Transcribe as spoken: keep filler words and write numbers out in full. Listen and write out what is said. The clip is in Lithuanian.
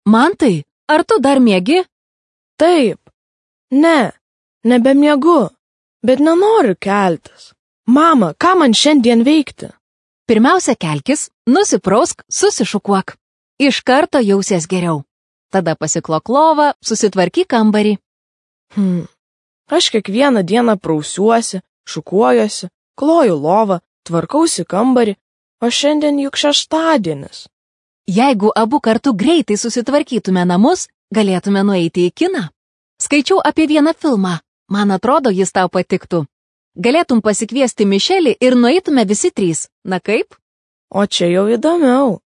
Mantai, ar tu dar miegi? Taip. Ne, nebemiegu, bet nenoriu keltis. Mama, ką man šiandien veikti? Pirmiausia kelkis, nusiprausk, susišukuok. Iš karto jausies geriau. Tada pasiklok lovą, susitvarkyk kambarį. Hmm. Aš kiekvieną dieną prausiuosi, šukuojuosi, kloju lovą, tvarkausi kambarį, o šiandien juk šeštadienis. Jeigu abu kartu greitai susitvarkytume namus, galėtume nueiti į kiną. Skaičiau apie vieną filmą. Man atrodo, jis tau patiktų. Galėtum pasikviesti Mišelį ir nueitume visi trys. Na kaip? O čia jau įdomiau.